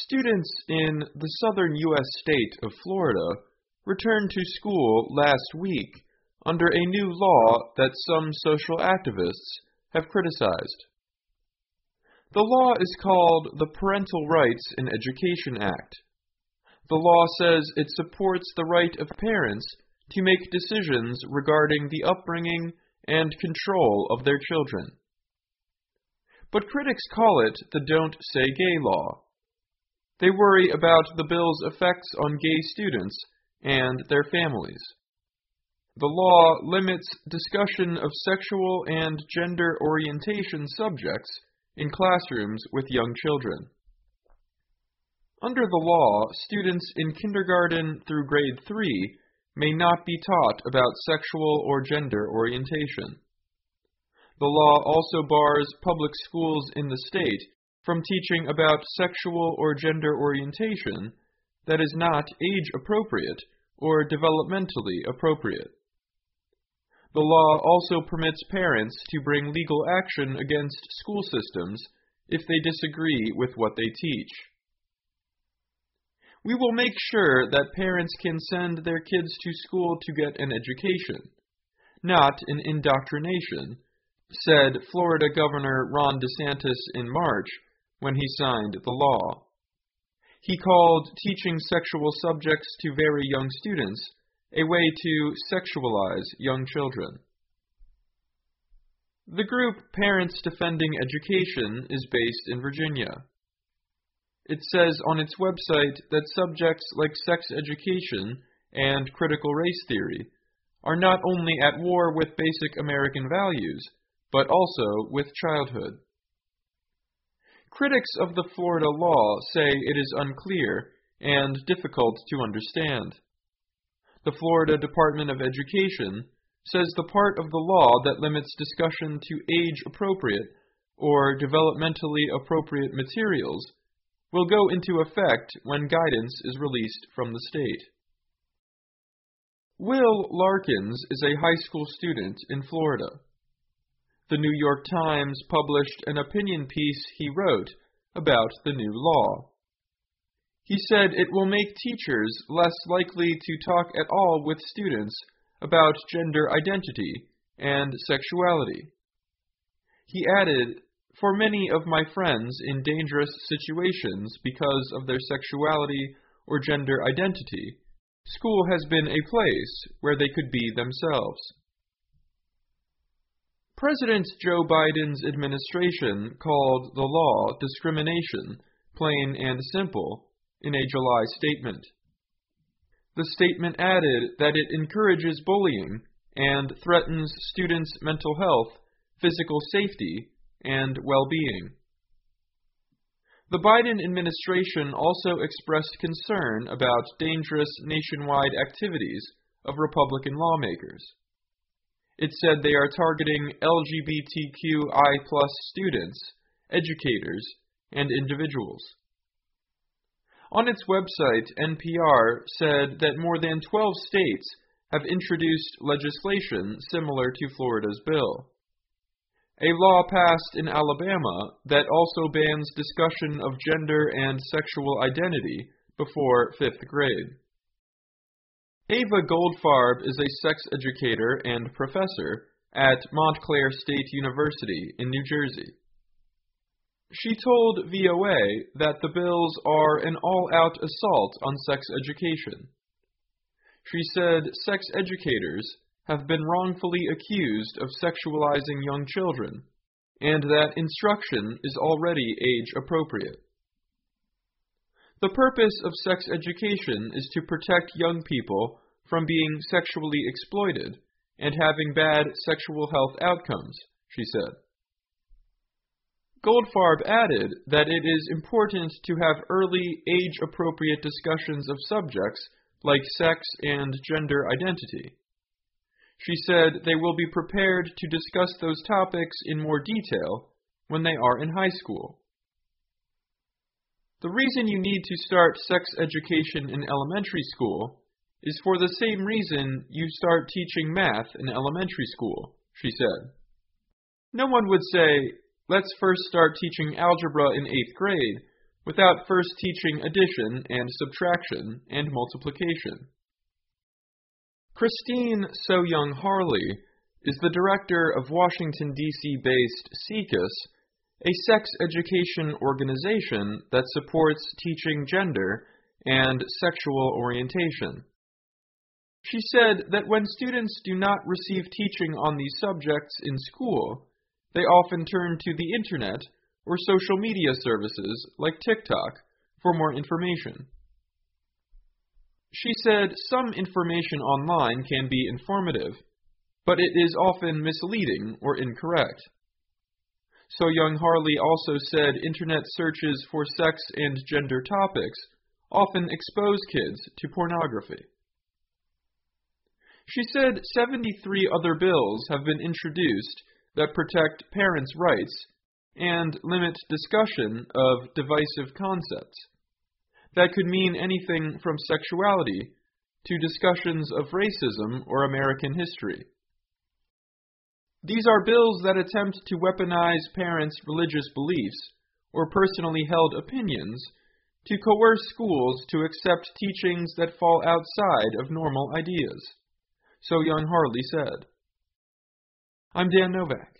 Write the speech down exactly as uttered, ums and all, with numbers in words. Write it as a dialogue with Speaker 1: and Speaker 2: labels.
Speaker 1: Students in the southern U S state of Florida returned to school last week under a new law that some social activists have criticized. The law is called the Parental Rights in Education Act. The law says it supports the right of parents to make decisions regarding the upbringing and control of their children. But critics call it the Don't Say Gay law. They worry about the bill's effects on gay students and their families. The law limits discussion of sexual and gender orientation subjects in classrooms with young children. Under the law, students in kindergarten through grade three may not be taught about sexual or gender orientation. The law also bars public schools in the state from teaching about sexual or gender orientation that is not age-appropriate or developmentally appropriate. The law also permits parents to bring legal action against school systems if they disagree with what they teach. We will make sure that parents can send their kids to school to get an education, not an indoctrination, said Florida Governor Ron DeSantis in March when he signed the law. He called teaching sexual subjects to very young students a way to sexualize young children. The group Parents Defending Education is based in Virginia. It says on its website that subjects like sex education and critical race theory are not only at war with basic American values, but also with childhood. Critics of the Florida law say it is unclear and difficult to understand. The Florida Department of Education says the part of the law that limits discussion to age-appropriate or developmentally appropriate materials will go into effect when guidance is released from the state. Will Larkins is a high school student in Florida. The New York Times published an opinion piece he wrote about the new law. He said it will make teachers less likely to talk at all with students about gender identity and sexuality. He added, "For many of my friends in dangerous situations because of their sexuality or gender identity, school has been a place where they could be themselves." President Joe Biden's administration called the law discrimination, plain and simple, in a July statement. The statement added that it encourages bullying and threatens students' mental health, physical safety, and well-being. The Biden administration also expressed concern about dangerous nationwide activities of Republican lawmakers. It said they are targeting L G B T Q I plus students, educators, and individuals. On its website, N P R said that more than twelve states have introduced legislation similar to Florida's bill. A law passed in Alabama that also bans discussion of gender and sexual identity before fifth grade. Ava Goldfarb is a sex educator and professor at Montclair State University in New Jersey. She told V O A that the bills are an all-out assault on sex education. She said sex educators have been wrongfully accused of sexualizing young children, and that instruction is already age-appropriate. The purpose of sex education is to protect young people from being sexually exploited and having bad sexual health outcomes, she said. Goldfarb added that it is important to have early age-appropriate discussions of subjects like sex and gender identity. She said they will be prepared to discuss those topics in more detail when they are in high school. The reason you need to start sex education in elementary school is for the same reason you start teaching math in elementary school, she said. No one would say, let's first start teaching algebra in eighth grade without first teaching addition and subtraction and multiplication. Christine So-Young Harley is the director of Washington, D C-based SECUS, a sex education organization that supports teaching gender and sexual orientation. She said that when students do not receive teaching on these subjects in school, they often turn to the internet or social media services like TikTok for more information. She said some information online can be informative, but it is often misleading or incorrect. So-Young Harley also said internet searches for sex and gender topics often expose kids to pornography. She said seventy-three other bills have been introduced that protect parents' rights and limit discussion of divisive concepts. That could mean anything from sexuality to discussions of racism or American history. These are bills that attempt to weaponize parents' religious beliefs or personally held opinions to coerce schools to accept teachings that fall outside of normal ideas, So-Young Harley said. I'm Dan Novak.